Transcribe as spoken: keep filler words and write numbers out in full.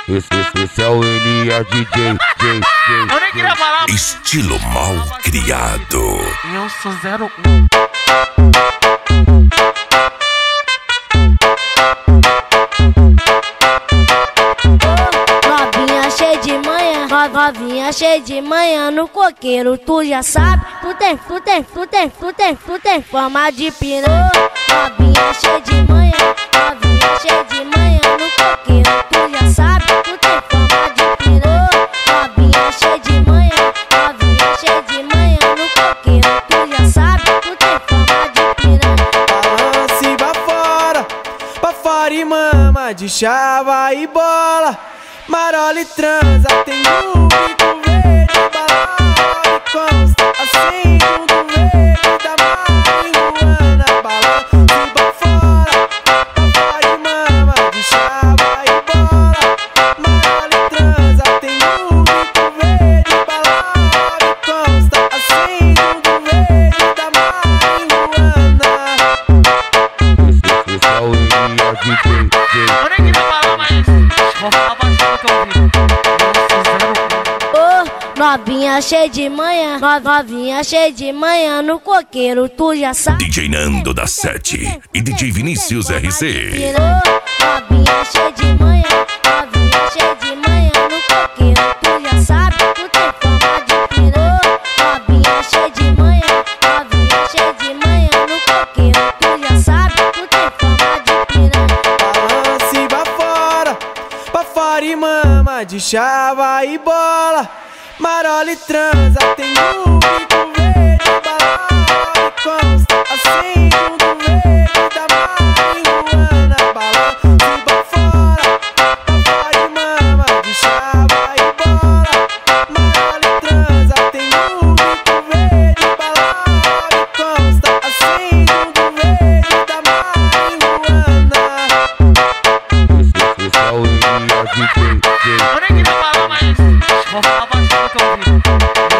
esse, esse, esse é o Elias D J, D J. Eu nem queria falar. Estilo mal criado. Eu sou zero um. Novinha cheia de manhã, novinha cheia de manhã no coqueiro, tu já sabe. Tu tem, tu tem, tu tem, tu tem, tu tem fama de piranha. Novinha cheia de manhã, novinha cheia de manhã no coqueiro, tu já sabe. Tu tem fama de piranha. Novinha cheia de manhã, novinha cheia de manhã no coqueiro, tu já sabe. Tu tem fama de piranha. Balance pra fora, pra fora e mama de chava e bola. Marola e transa, tem muito verde, balada e consta assim, tudo verde da marihuana. Balance pra fora, pra fora e mama de chava e bola. Marola e transa, tem muito verde, balada e consta assim, tudo verde da marihuana. Esse, esse é o Elias D J, D J. Eu nem queria falar, mas vou falar baixinho que eu ouvi. Ô, novinha cheia de manhã, no- novinha cheia de manhã no coqueiro, tu já sabe. D J Nando da Sete e D J Vinícius R C. Ô, novinha cheia de manhã, novinha cheia de manhã no coqueiro, tu já sabe. Tu tem fama de piranha. Novinha cheia de manhã, novinha cheia de manhã no coqueiro, tu já sabe. Tu tem fama de piranha. Balance pra fora, pra fora e mama de chava e bola. Marola e transa, tem muito verde, balada e consta assim, tudo verde da marihuana. Balance pra fora, pra fora e mama de chava e bola. Marola e transa, tem muito verde, balada e consta assim, tudo verde da marihuana. Esse, esse é o Elias D J, D J. Eu nem queria falar, mas vou falar baixinho que eu ouvi.